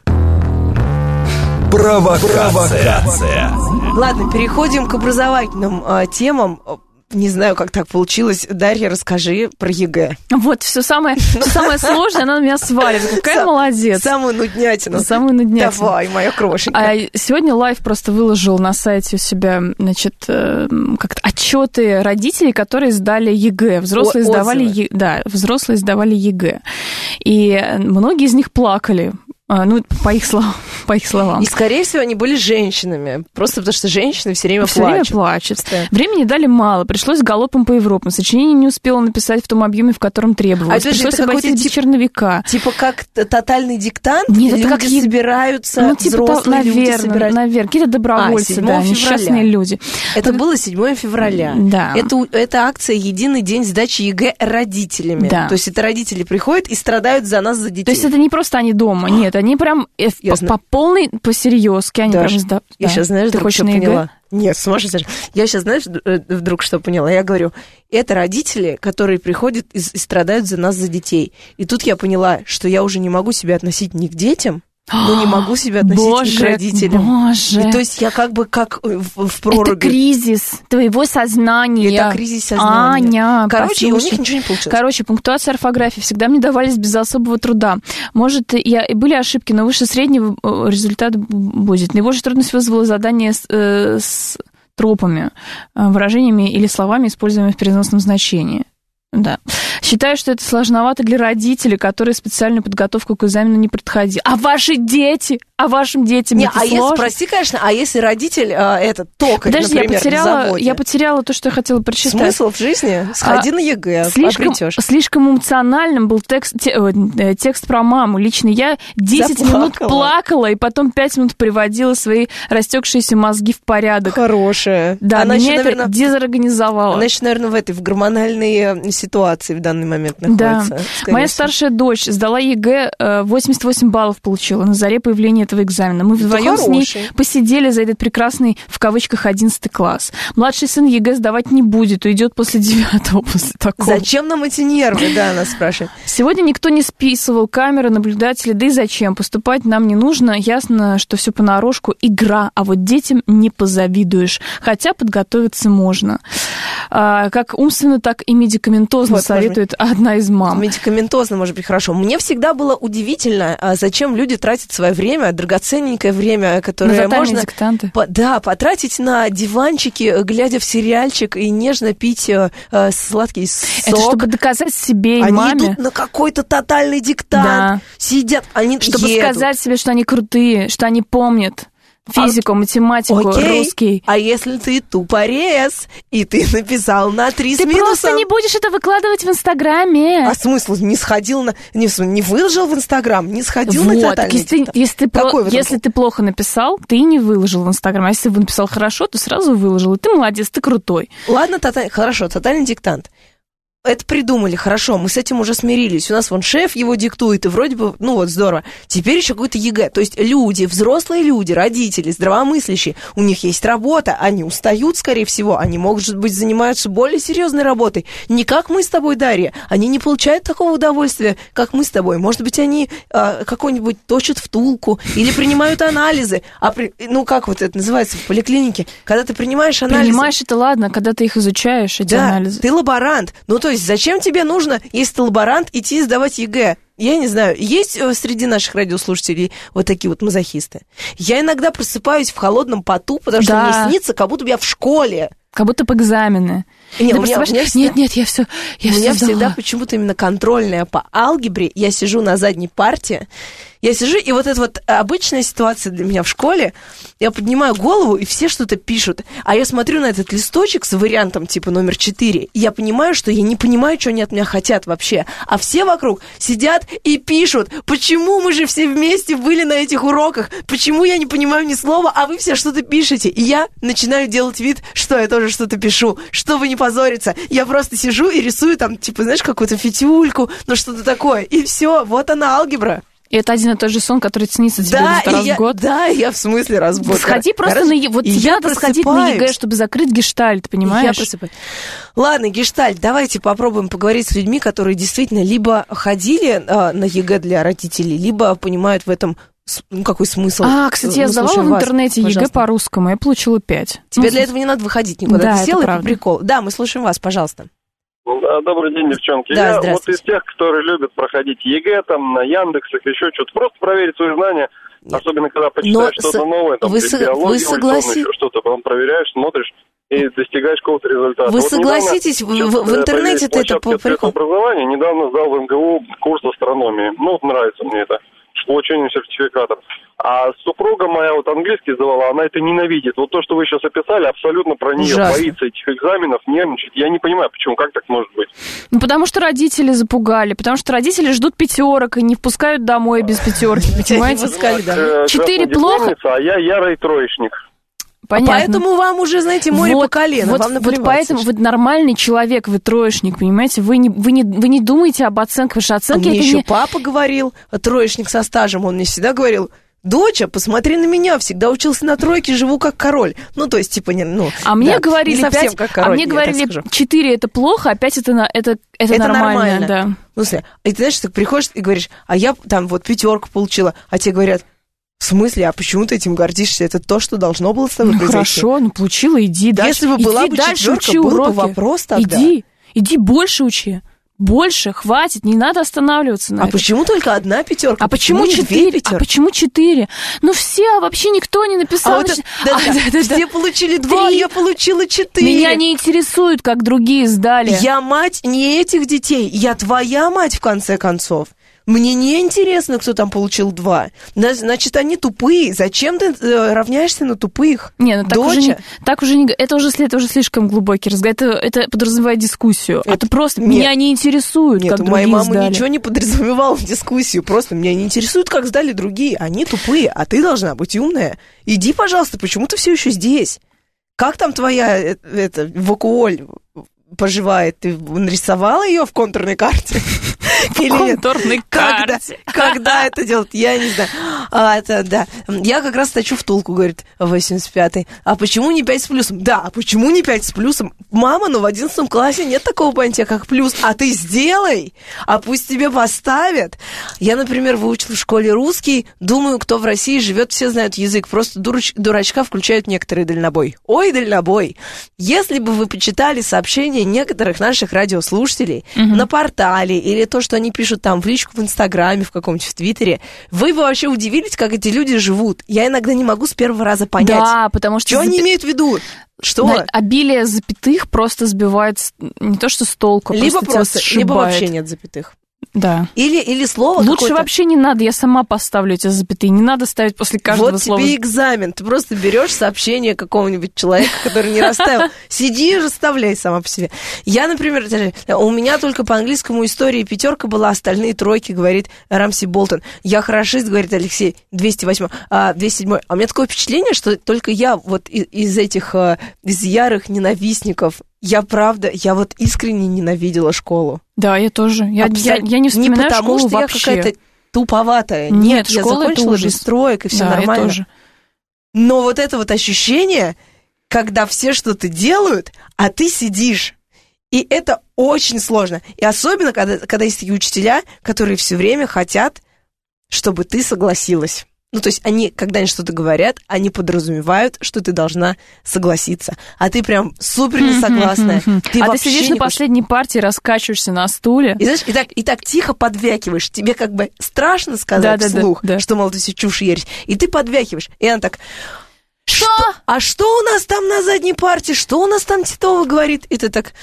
Провокация. Ладно, переходим к образовательным темам. Не знаю, как так получилось. Дарья, расскажи про ЕГЭ. Вот, все самое сложное, она на меня сваливает. Какая молодец. Самую нуднятину. Давай, моя крошенька. Сегодня Лайф просто выложил на сайте у себя, значит, как-то отчеты родителей, которые сдали ЕГЭ. Взрослые сдавали ЕГЭ. И многие из них плакали. Ну, по их словам. И, скорее всего, они были женщинами. Просто потому что женщины все время плачут. Времени дали мало. Пришлось галопом по Европам. Сочинение не успела написать в том объеме, в котором требовалось. Пришлось обойтись без черновика. Типа как тотальный диктант? Нет, люди это как собираются, взрослые люди собираются. Наверное, какие-то добровольцы, несчастные люди. Это было 7 февраля. Да. Это акция «Единый день сдачи ЕГЭ родителями». Да. То есть это родители приходят и страдают за нас, за детей. То есть это не просто они дома, нет. Они прям по полной, по-серьезке. Они прям сдают. Я сейчас, знаешь, вдруг что поняла? Нет, сумасшедшая. Я сейчас, знаешь, вдруг что поняла? Я говорю, это родители, которые приходят и страдают за нас, за детей. И тут я поняла, что я уже не могу себя относить ни к детям, но не могу себя относить ни к родителям. И то есть я как бы как в проруби. Это кризис твоего сознания. Это кризис сознания. Аня, короче, у них ничего не получилось. Короче, пунктуация орфографии всегда мне давались без особого труда. Может, и были ошибки, но выше среднего результат будет. Наибольшую трудность вызвало задание с тропами, выражениями или словами, используемыми в переносном значении. Да. Считаю, что это сложновато для родителей, которые специальную подготовку к экзамену не проходили. А вашим детям это сложно? Если, прости, конечно, а если родитель, токарь, например, на заводе? Я потеряла то, что я хотела прочитать. Смысл в жизни? Сходи на ЕГЭ, обретёшь. Слишком эмоциональным был текст про маму. Лично я 10 минут плакала, и потом 5 минут приводила свои растекшиеся мозги в порядок. Хорошая. Да, она меня это дезорганизовала. Она еще, наверное, в гормональной ситуации в данный момент находится. Да. Моя старшая дочь сдала ЕГЭ, 88 баллов получила на заре появления этого экзамена. Мы вдвоем с ней посидели за этот прекрасный, в кавычках, 11 класс. Младший сын ЕГЭ сдавать не будет, уйдет после 9-го, после такого. Зачем нам эти нервы, да, нас спрашивают. Сегодня никто не списывал камеры, наблюдатели, да и зачем? Поступать нам не нужно. Ясно, что все понарошку, игра, а вот детям не позавидуешь. Хотя подготовиться можно. Как умственно, так и медикаментозно советует одна из мам. Медикаментозно, может быть, хорошо. Мне всегда было удивительно, зачем люди тратят свое время, драгоценненькое время, которое можно потратить на диванчики, глядя в сериальчик и нежно пить сладкий сок. Это чтобы доказать себе и маме. Они идут на какой-то тотальный диктант, сидят, они чтобы сказать себе, что они крутые, что они помнят. Физику, математику, русский. А если ты тупорез, и ты написал на 3 с минусом... Ты просто не будешь это выкладывать в Инстаграме. А смысл? Не сходил на... Не выложил в Инстаграм, не сходил на тотальный диктант. Если ты плохо написал, ты не выложил в Инстаграм. А если ты написал хорошо, то сразу выложил. И ты молодец, ты крутой. Ладно, хорошо, тотальный диктант. Это придумали, хорошо, мы с этим уже смирились. У нас вон шеф его диктует, и вроде бы, здорово. Теперь еще какой-то ЕГЭ. То есть люди, взрослые люди, родители, здравомыслящие, у них есть работа, они устают, скорее всего, они, может быть, занимаются более серьезной работой. Не как мы с тобой, Дарья. Они не получают такого удовольствия, как мы с тобой. Может быть, они какой-нибудь точат втулку или принимают анализы. Как вот это называется в поликлинике? Когда ты принимаешь анализы... Принимаешь это ладно, когда ты их изучаешь, эти анализы. Ты лаборант. То есть зачем тебе нужно, если ты лаборант, идти сдавать ЕГЭ? Я не знаю, есть среди наших радиослушателей вот такие вот мазохисты? Я иногда просыпаюсь в холодном поту, потому что мне снится, как будто бы я в школе. Как будто бы экзамены. Нет, я все. У меня всегда почему-то именно контрольная по алгебре. Я сижу на задней парте. Я сижу, и вот эта вот обычная ситуация для меня в школе. Я поднимаю голову, и все что-то пишут. А я смотрю на этот листочек с вариантом типа номер 4, и я понимаю, что я не понимаю, что они от меня хотят вообще. А все вокруг сидят и пишут. Почему мы же все вместе были на этих уроках? Почему я не понимаю ни слова, а вы все что-то пишете? И я начинаю делать вид, что я тоже что-то пишу, чтобы не позориться. Я просто сижу и рисую там, типа, знаешь, какую-то фитюльку, что-то такое. И все, вот она алгебра. И это один и тот же сон, который снится тебе раз в год. Да, я в смысле раз в год. Сходи просто на ЕГЭ. Вот тебе надо сходить на ЕГЭ, чтобы закрыть гештальт, понимаешь? Я просыпаюсь. Ладно, гештальт. Давайте попробуем поговорить с людьми, которые действительно либо ходили на ЕГЭ для родителей, либо понимают в этом какой смысл. Кстати, я сдавала в интернете ЕГЭ по-русскому, я получила 5. Тебе для этого не надо выходить никуда. Да, ты села, это прикол. Да, мы слушаем вас, пожалуйста. Добрый день, девчонки. Да, я вот из тех, которые любят проходить ЕГЭ, там, на Яндексах, еще что-то, просто проверить свои знания, особенно когда почитаешь что-то новое, там, биологию, что-то, потом проверяешь, смотришь и достигаешь какого-то результата. Вы согласитесь, в интернете-то это прикол. Образование недавно сдал в МГУ курс астрономии. Нравится мне это, с получением сертификатов. А супруга моя вот английский сдавала, она это ненавидит. Вот то, что вы сейчас описали, абсолютно про нее. Боится этих экзаменов, нервничает. Я не понимаю, почему, как так может быть? Потому что родители запугали, потому что родители ждут 5 и не впускают домой без 5, понимаете? 4 плохо. А я ярый троечник. Понятно. Поэтому вам уже, знаете, море по колено. Вот поэтому вы нормальный человек, вы троечник, понимаете? Вы не думаете об оценках, потому что оценки... Мне еще папа говорил, троечник со стажем, он мне всегда говорил: доча, посмотри на меня, всегда учился на тройке, живу как король. То есть, типа, А мне говорили не совсем 5, как король, а мне говорили 4 это плохо, а 5 это нормально. Да. И ты знаешь, ты приходишь и говоришь: а я там вот 5 получила, а тебе говорят: в смысле, а почему ты этим гордишься? Это то, что должно было с тобой произойти. Хорошо, получила, иди дальше. Если бы была бы 4, был бы вопрос тогда. Иди больше учи. Больше, хватит, не надо останавливаться на этом. Почему только 1 5? А почему 4? А почему 4? Все, вообще никто не написал. Все получили 2, я получила 4. Меня не интересует, как другие сдали. Я мать не этих детей, я твоя мать, в конце концов. Мне не интересно, кто там получил 2. Значит, они тупые. Зачем ты равняешься на тупых? Так уже не. Это уже слишком глубокий разговор. Это подразумевает дискуссию. Это просто меня не интересует, как другие сдали. Нет, у моей мамы ничего не подразумевало в дискуссию. Просто меня не интересует, как сдали другие. Они тупые, а ты должна быть умная. Иди, пожалуйста, почему ты все еще здесь? Как там твоя вакуоль поживает? Ты нарисовала ее в контурной карте? Или контурной карте. Когда это делать, я не знаю. Это, да. Я как раз точу втулку, говорит 85-й. А почему не 5 с плюсом? Да, а почему не 5 с плюсом? Мама, ну в 11 классе нет такого понятия, как плюс. А ты сделай, а пусть тебе поставят. Я, например, выучила в школе русский. Думаю, кто в России живет, все знают язык. Просто дурачка включают некоторые дальнобой. Ой, дальнобой. Если бы вы почитали сообщения некоторых наших радиослушателей на портале или то, что они пишут там в личку в Инстаграме, в каком-нибудь в Твиттере, вы бы вообще удивились, как эти люди живут. Я иногда не могу с первого раза понять. Да, потому что... Что они имеют в виду? Что? Обилие запятых просто сбивает не то что с толку, либо вообще нет запятых. Да. Или слово лучше какое-то... вообще не надо, я сама поставлю эти запятые. Не надо ставить после каждого слова. Вот тебе экзамен. Ты просто берешь сообщение какого-нибудь человека, который не расставил. Сиди и расставляй сама по себе. Я, например, у меня только по английскому истории 5 была, остальные 3, говорит Рамси Болтон. Я хорошист, говорит Алексей, 207. А у меня такое впечатление, что только я вот из этих, из ярых ненавистников, я вот искренне ненавидела школу. Да, я тоже. Я не вспоминаю школу вообще. Не потому, что я какая-то туповатая. Нет, я закончила без троек, и все нормально. Я тоже. Но вот это вот ощущение, когда все что-то делают, а ты сидишь. И это очень сложно. И особенно, когда есть такие учителя, которые все время хотят, чтобы ты согласилась. Ну, то есть они, когда они что-то говорят, они подразумевают, что ты должна согласиться. А ты прям супер несогласная. Ты сидишь на последней партии, раскачиваешься на стуле. И, знаешь, и так тихо подвякиваешь. Тебе как бы страшно сказать вслух, что, мол, ты все чушь ересь. И ты подвякиваешь. И она так... Что? А что у нас там на задней партии? Что у нас там Титова говорит? И ты так...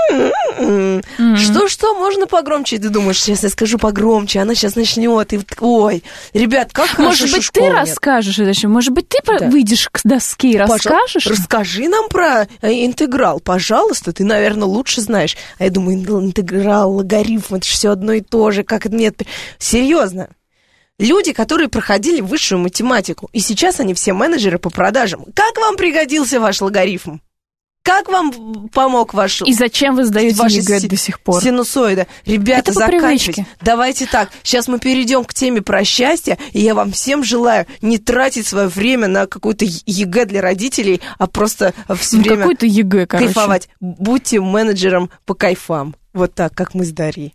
Что, можно погромче? И ты думаешь, сейчас я скажу погромче, она сейчас начнет. И... Ой, ребят, как хорошо, может быть, ты расскажешь это еще? Может быть, ты выйдешь к доске и расскажешь? Расскажи нам про интеграл, пожалуйста. Ты, наверное, лучше знаешь. А я думаю, интеграл, логарифм, это же все одно и то же. Как это нет? Серьезно. Люди, которые проходили высшую математику, и сейчас они все менеджеры по продажам. Как вам пригодился ваш логарифм? Как вам помог ваш... И зачем вы сдаете ЕГЭ до сих пор? Синусоида. Ребята, заканчивайте. Давайте так, сейчас мы перейдем к теме про счастье, и я вам всем желаю не тратить свое время на какую-то ЕГЭ для родителей, а просто все время какой-то ЕГЭ, кайфовать. Будьте менеджером по кайфам. Вот так, как мы с Дарьей.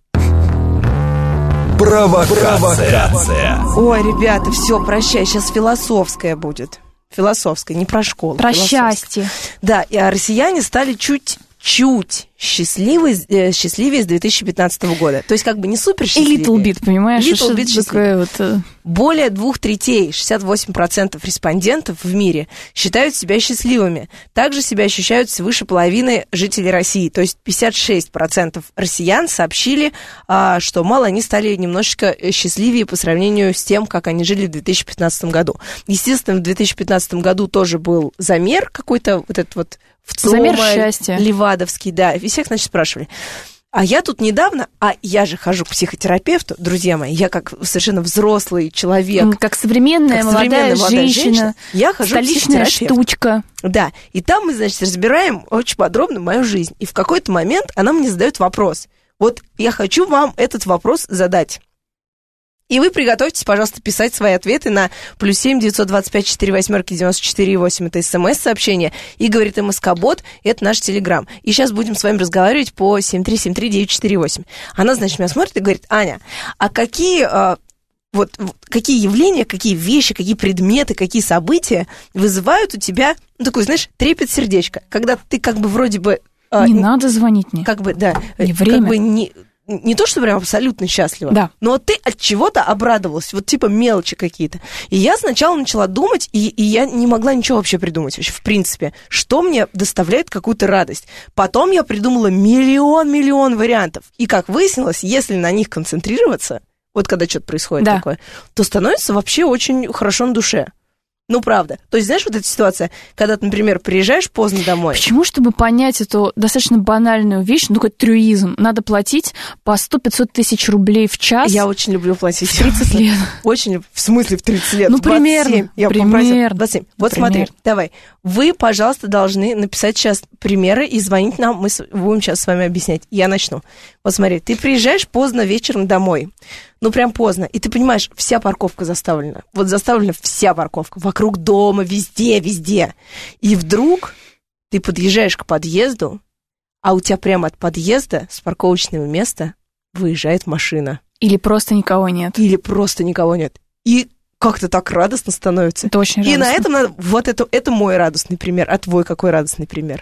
Провокация. Ой, ребята, все, прощай. Сейчас философская будет. Философская, не про школу. Про счастье. Да, и россияне стали чуть счастливее с 2015 года. То есть как бы не супер счастливее. И little bit, понимаешь? Little bit счастливее. Более 2/3, 68% респондентов в мире считают себя счастливыми. Также себя ощущают свыше половины жителей России. То есть 56% россиян сообщили, что мало они стали немножечко счастливее по сравнению с тем, как они жили в 2015 году. Естественно, в 2015 году тоже был замер какой-то, вот этот вот замер счастья. Левадовский, да. И всех, значит, спрашивали. А я тут недавно, я же хожу к психотерапевту, друзья мои, я как совершенно взрослый человек. Как современная молодая женщина. Я хожу к столичная штучка. Да, и там мы, значит, разбираем очень подробно мою жизнь. И в какой-то момент она мне задает вопрос. Вот я хочу вам этот вопрос задать. И вы приготовьтесь, пожалуйста, писать свои ответы на +7 925 48 94 8. Это СМС-сообщение. И говорит МСК-бот, это наш Телеграм. И сейчас будем с вами разговаривать по 7373948. Она, значит, меня смотрит и говорит: Аня, а какие явления, какие вещи, какие предметы, какие события вызывают у тебя, такой, знаешь, трепет сердечка, когда ты как бы вроде бы... Не надо звонить мне. Как бы, да. Не время. Как бы не то, что прям абсолютно счастлива, да. Но ты от чего-то обрадовалась, вот типа мелочи какие-то. И я сначала начала думать, и я не могла ничего вообще придумать, вообще, в принципе, что мне доставляет какую-то радость. Потом я придумала миллион вариантов. И, как выяснилось, если на них концентрироваться, вот когда что-то происходит такое, то становится вообще очень хорошо на душе. Ну, правда. То есть, знаешь, вот эта ситуация, когда ты, например, приезжаешь поздно домой. Почему, чтобы понять эту достаточно банальную вещь, ну, какой-то трюизм, надо платить по 100-500 тысяч рублей в час? Я очень люблю платить. В 30 лет. Очень, в смысле в 30 лет? Ну, примерно. Я попросила 27. Вот примерно. смотри, давай. Вы, пожалуйста, должны написать сейчас примеры и звонить нам. Мы будем сейчас с вами объяснять. Я начну. Вот смотри, ты приезжаешь поздно вечером домой. Ну, прям поздно. И ты понимаешь, вся парковка заставлена. Вот заставлена вся парковка. Вокруг дома, везде, везде. И вдруг ты подъезжаешь к подъезду, а у тебя прямо от подъезда с парковочного места выезжает машина. Или просто никого нет. Или просто никого нет. И как-то так радостно становится. Это очень радостно. И на этом надо... Вот это мой радостный пример. А твой какой радостный пример?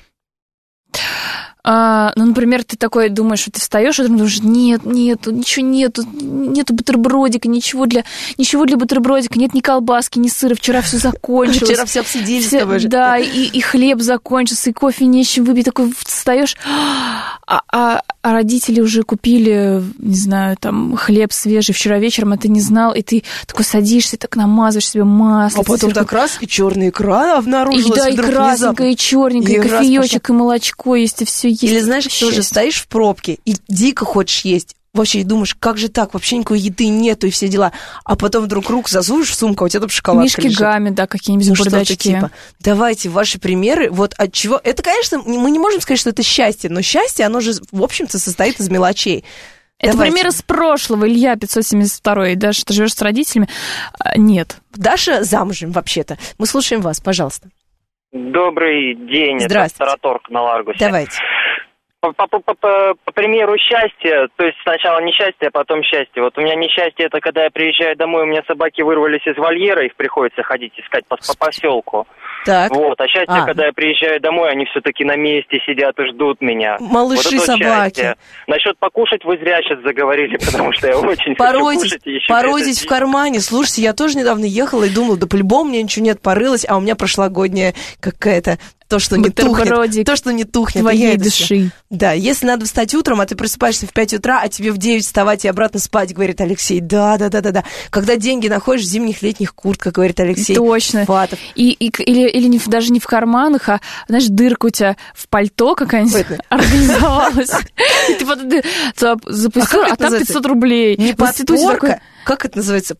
Ну, например, ты такой думаешь, что ты встаешь, и думаешь, нету бутербродика, ничего для бутербродика, нет ни колбаски, ни сыра, вчера все закончилось. Вчера все обсудили с тобой же. Да, и хлеб закончился, и кофе нечем выпить, такой встаешь, а родители уже купили, не знаю, там, хлеб свежий вчера вечером, а ты не знал, и ты такой садишься, так намазываешь себе масло. А потом так раз, и черная икра обнаружилась. Да, и красненькая, и черненькая, и кофеечек, и молочко есть, и все есть. Или знаешь, тоже стоишь в пробке и дико хочешь есть. Вообще, и думаешь, как же так, вообще никакой еды нету и все дела. А потом вдруг руку засунешь в сумку, а у тебя там шоколадка мишки лежит. Гамми, да, какие-нибудь бардачки. Типа. Давайте ваши примеры, вот от чего... Это, конечно, мы не можем сказать, что это счастье, но счастье, оно же, в общем-то, состоит из мелочей. Это примеры с прошлого, Илья 572, Даша, ты живешь с родителями? Нет. Даша замужем, вообще-то. Мы слушаем вас, пожалуйста. Добрый день, это Староторг на Ларгусе. Давайте. По примеру счастья, то есть сначала несчастье, а потом счастье. Вот у меня несчастье, это когда я приезжаю домой, у меня собаки вырвались из вольера, их приходится ходить искать по поселку. Так. Вот, а счастье, когда я приезжаю домой, они все-таки на месте сидят и ждут меня. Малыши вот собаки. Счастье. Насчет покушать вы зря сейчас заговорили, потому что я очень хочу кушать. Поройтесь в кармане. Слушайте, я тоже недавно ехала и думала, да по-любому мне ничего нет, порылась, а у меня прошлогодняя какая-то то, что не тухнет. То, что не тухнет. Твоей души. Да, если надо встать утром, а ты просыпаешься в 5 утра, а тебе в 9 вставать и обратно спать, говорит Алексей. Да. Когда деньги находишь в зимних летних куртках, говорит Алексей. Точно. Фатов. Или даже не в карманах, а, знаешь, дырка у тебя в пальто какая-нибудь организовалась. Ты запустил, а там 500 рублей. Не подпорка. Как это называется?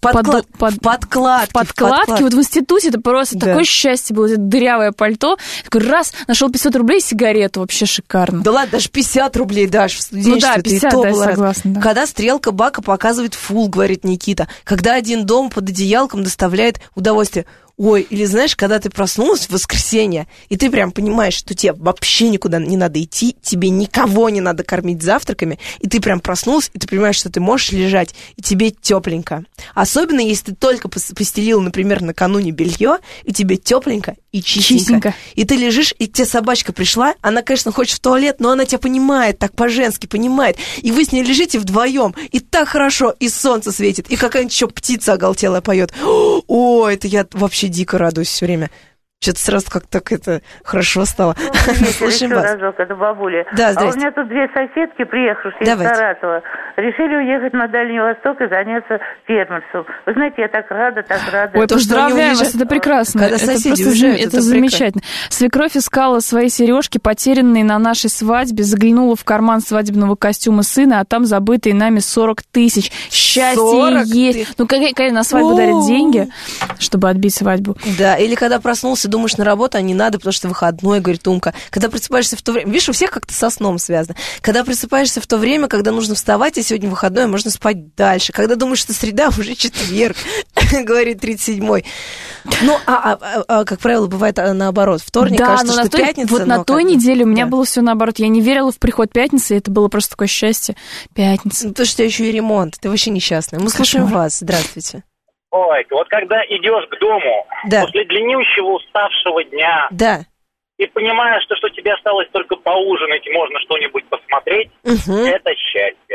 Подкладки. Вот в институте это просто такое счастье было. Это дырявое пальто. Такой раз, нашел 500 рублей, сигарету. Вообще шикарно. Да ладно, даже 50 рублей дашь в студенчестве. Ну да, 50, да, я согласна. Да. Когда стрелка бака показывает фул, говорит Никита. Когда один дом под одеялком доставляет удовольствие. Ой, или знаешь, когда ты проснулась в воскресенье, и ты прям понимаешь, что тебе вообще никуда не надо идти, тебе никого не надо кормить завтраками, и ты прям проснулась, и ты понимаешь, что ты можешь лежать, и тебе тепленько. Особенно, если ты только постелил, например, накануне белье, и тебе тепленько и чистенько. И ты лежишь, и к тебе собачка пришла, она, конечно, хочет в туалет, но она тебя понимает, так по-женски понимает, и вы с ней лежите вдвоем, и так хорошо, и солнце светит, и какая-нибудь еще птица оголтелая поет. О, это я вообще дико радуюсь все время. Что-то сразу как так это хорошо стало. Слушаем вас. Разок, это бабуля. Да, а у меня тут две соседки, приехавшие из Саратова, решили уехать на Дальний Восток и заняться фермерством. Вы знаете, я так рада. Ой, поздравляем вас, это прекрасно. Когда соседи уезжают, это замечательно. Свекровь искала свои сережки, потерянные на нашей свадьбе, заглянула в карман свадебного костюма сына, а там забытые нами 40 тысяч. Счастье есть. Ну, какая на свадьбу дарят деньги, чтобы отбить свадьбу. Да, или когда проснулся, думаешь, на работу, а не надо, потому что выходной, говорит Умка. Когда просыпаешься в то время... Видишь, у всех как-то со сном связано. Когда просыпаешься в то время, когда нужно вставать, а сегодня выходной, можно спать дальше. Когда думаешь, что среда, уже четверг, говорит 37-й. Ну, как правило, бывает наоборот. Вторник, кажется, что пятница. Вот на той неделе у меня было все наоборот. Я не верила в приход пятницы, и это было просто такое счастье. Пятница. Потому что у тебя еще и ремонт. Ты вообще несчастная. Мы слушаем вас. Здравствуйте. Ой, вот когда идешь к дому после длиннющего уставшего дня, и понимаешь, что тебе осталось только поужинать, и можно что-нибудь посмотреть, это счастье.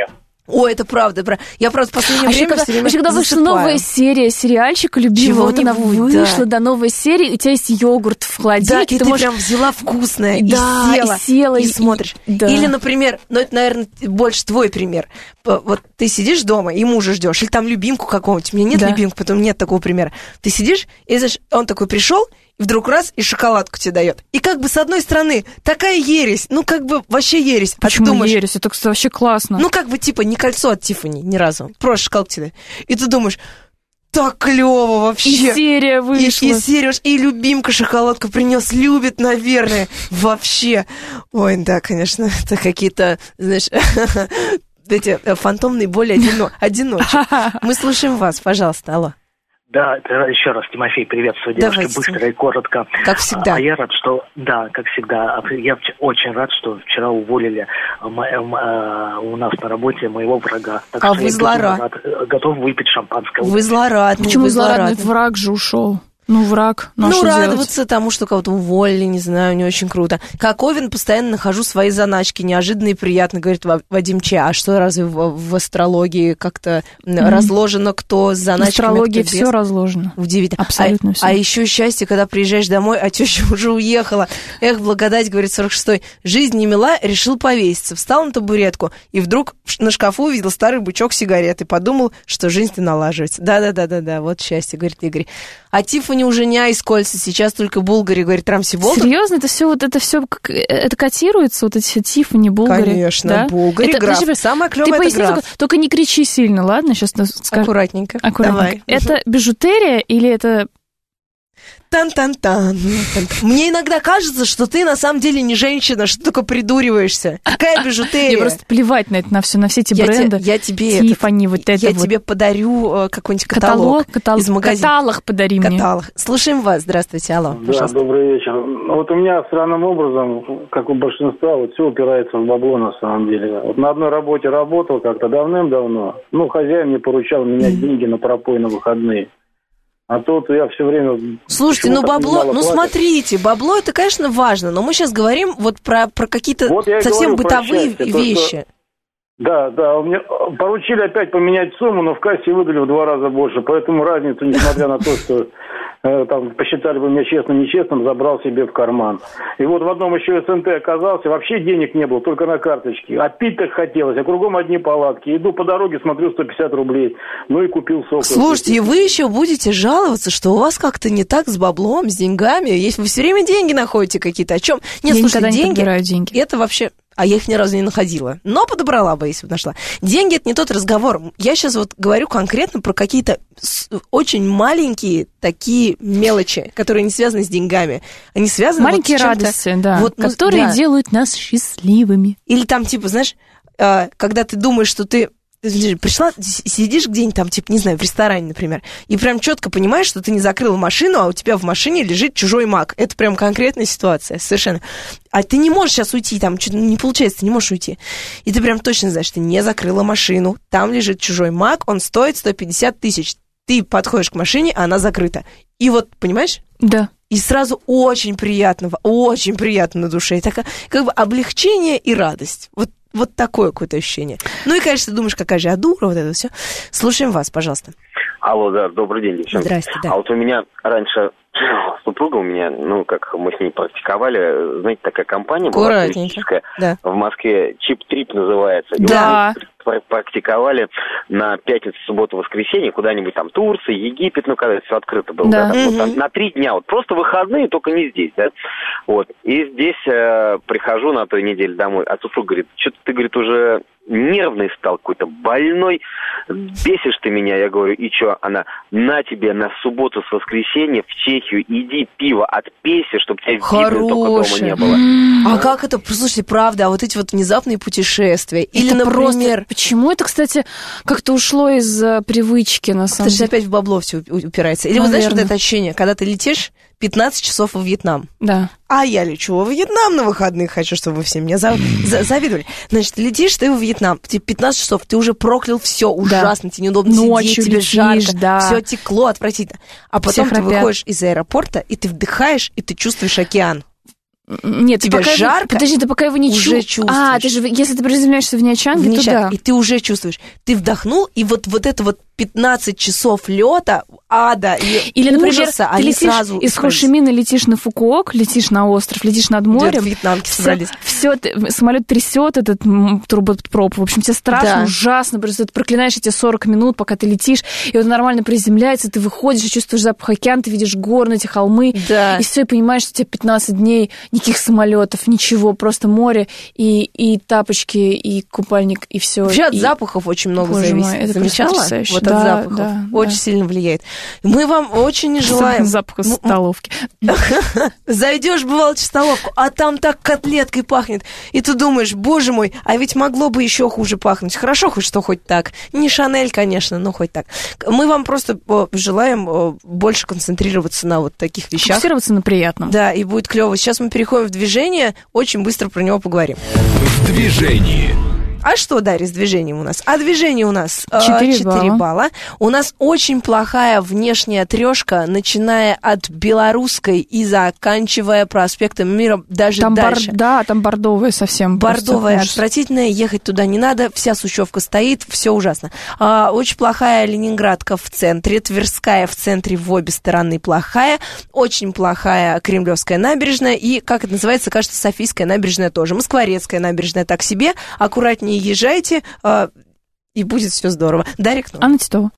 Ой, это правда. Я просто в последнее время все время когда вышла новая серия сериальчика любимого, вот она вышла, новая серия, у тебя есть йогурт в холодильнике. Да, и ты прям взяла вкусное и села, и смотришь. Да. Или, например, это, наверное, больше твой пример. Вот ты сидишь дома и мужа ждешь, или там любимку какого-нибудь. У меня нет любимки, поэтому нет такого примера. Ты сидишь, и знаешь, он такой пришел, и вдруг раз, и шоколадку тебе дает. И как бы с одной стороны, такая ересь, вообще ересь. Почему думаешь, ересь? Это, кстати, вообще классно. Не кольцо от Тиффани ни разу. Просто шоколадку тебе дает. И ты думаешь, так клево вообще. И серия вышла. И серия, и любимка шоколадку принес, любит, наверное, вообще. Ой, да, конечно, это какие-то, знаешь, эти фантомные боли одиночек. Мы слушаем вас, пожалуйста, алло. Да, еще раз, Тимофей, приветствую, девушки, быстро и коротко. Как всегда. А я рад, что, как всегда, я очень рад, что вчера уволили у нас на работе моего врага. Так что вы злорад. Готов выпить шампанское. Вы злорад. Почему злорад? Враг же ушел. Враг. Радоваться тому, что кого-то уволили, не знаю, не очень круто. Как Овен, постоянно нахожу свои заначки, неожиданно и приятно, говорит Вадим Че. А что, разве в астрологии как-то разложено, кто с заначками? В астрологии все разложено. Удивительно. Абсолютно все. А еще счастье, когда приезжаешь домой, а теща уже уехала. Эх, благодать, говорит 46-й. Жизнь не мила, решил повеситься. Встал на табуретку, и вдруг на шкафу увидел старый бычок сигарет и подумал, что жизнь-то налаживается. Да, вот счастье, говорит Игорь. А Тиффани уже не айскольцы, сейчас только Булгари, говорит Рамси Болтон. Серьезно? Это все это котируется, вот эти все Тиффани, Булгари? Конечно, да? Булгари, Граф. Самое клевое это Граф. Только не кричи сильно, ладно? Сейчас скажу. Аккуратненько. Давай. Это бижутерия или это... Тан-тан-тан. Мне иногда кажется, что ты на самом деле не женщина, что ты только придуриваешься. Какая бижутерия? Мне просто плевать на это, на все эти бренды. Я тебе Тиффани, вот это я тебе подарю какой-нибудь каталог из магазина. Каталог подари мне. Слушаем вас. Здравствуйте, алло. Да, добрый вечер. Вот у меня странным образом, как у большинства, вот все упирается в бабло на самом деле. Вот на одной работе работал как-то давным-давно. Хозяин мне поручал менять деньги на пропой на выходные. А тут я все время... Слушайте, бабло, смотрите, бабло это, конечно, важно, но мы сейчас говорим вот про какие-то совсем бытовые вещи. Да, мне поручили опять поменять сумму, но в кассе выдали в 2 раза больше, поэтому разницу, несмотря на то, что там посчитали бы меня честным-нечестным, забрал себе в карман. И вот в одном еще СНТ оказался, вообще денег не было, только на карточке. А пить так хотелось, а кругом одни палатки. Иду по дороге, смотрю, 150 рублей. И купил сок. Слушайте, и вы еще будете жаловаться, что у вас как-то не так с баблом, с деньгами. Вы все время деньги находите какие-то. О чем? Нет, я никогда не подбираю деньги. Это вообще... А я их ни разу не находила. Но подобрала бы, если бы нашла. Деньги – это не тот разговор. Я сейчас вот говорю конкретно про какие-то очень маленькие такие мелочи, которые не связаны с деньгами. Они связаны маленькие радости, да, которые делают нас счастливыми. Или там, знаешь, когда ты думаешь, что ты пришла, сидишь где-нибудь там, не знаю, в ресторане, например, и прям четко понимаешь, что ты не закрыла машину, а у тебя в машине лежит чужой мак. Это прям конкретная ситуация, совершенно. А ты не можешь сейчас уйти, там что-то не получается, ты не можешь уйти. И ты прям точно знаешь, ты не закрыла машину, там лежит чужой мак, он стоит 150 тысяч. Ты подходишь к машине, а она закрыта. И вот, понимаешь? Да. И сразу очень приятно на душе. И такое, как бы облегчение и радость. Вот такое какое-то ощущение. И, конечно, ты думаешь, какая же я дура, вот это все. Слушаем вас, пожалуйста. Алло, да, добрый день, девчонки. Здрасте, да. А вот у меня раньше супруга как мы с ней практиковали, знаете, такая компания была туристическая, в Москве, Чип-трип называется. Да. Практиковали на пятницу, субботу, воскресенье, куда-нибудь там Турция, Египет, когда все открыто было. Да. На 3 дня, просто выходные, только не здесь, да. И здесь прихожу на той неделе домой, а супруг говорит, что-то ты, говорит, уже нервный стал, какой-то больной, бесишь ты меня. Я говорю, и что? Она, на тебе на субботу с воскресенья в Чехию, иди пиво отпейся, чтобы тебя видно, только дома не было. А как это, слушайте, правда, а вот эти вот внезапные путешествия, или, это например... Почему это, кстати, как-то ушло из привычки, на самом деле? Это же опять в бабло все упирается. Или Наверное. вот знаешь, вот это ощущение, когда ты летишь 15 часов во Вьетнам. Да. А я лечу во Вьетнам на выходных, хочу, чтобы вы все меня завидовали. Значит, летишь ты в Вьетнам, тебе 15 часов, ты уже проклял все ужасно, тебе неудобно ночью сидеть, тебе летишь, жарко, все текло, отвратительно. А потом ты выходишь из аэропорта, и ты вдыхаешь, и ты чувствуешь океан. Нет, тебе жарко. Подожди, ты пока его не уже чувствуешь. Ты же, если ты приземляешься в Нячанге, то да. И ты уже чувствуешь. Ты вдохнул, и вот это вот 15 часов лета, ада и или, например, ужаса, ты летишь сразу из Хошимина, летишь на Фукуок, летишь на остров, летишь над морем. Вьетнамки собрались. Все, самолет трясет этот турбопроп. В общем, тебе страшно, ужасно. Просто ты проклинаешь эти 40 минут, пока ты летишь, и он нормально приземляется, ты выходишь и чувствуешь запах океана, ты видишь горы, эти холмы, и все, и понимаешь, что у тебя 15 дней, никаких самолетов, ничего, просто море, и тапочки, и купальник, и все. Вообще от запахов очень много зависит. Это замечала? Вот от запахов. Очень сильно влияет. Мы вам очень желаем... Запах из столовки. Зайдешь, бывало, в столовку, а там так котлеткой пахнет. И ты думаешь, боже мой, а ведь могло бы еще хуже пахнуть. Хорошо, хоть так. Не Шанель, конечно, но хоть так. Мы вам просто желаем больше концентрироваться на вот таких вещах. Фокусироваться на приятном. Да, и будет клево. Сейчас мы переходим в движение, очень быстро про него поговорим. В движении. А что, Дарья, с движением у нас? А движение у нас 4 балла. У нас очень плохая внешняя трешка, начиная от Белорусской и заканчивая проспектом Мира, даже там дальше. Там бордовая совсем. Бордовая, отвратительная, ехать туда не надо, вся сущевка стоит, все ужасно. Очень плохая Ленинградка в центре, Тверская в центре в обе стороны плохая, очень плохая Кремлевская набережная и, как это называется, кажется, Софийская набережная тоже. Москворецкая набережная так себе, аккуратнее езжайте, и будет все здорово. Дарья Кнопп. Анна Титова.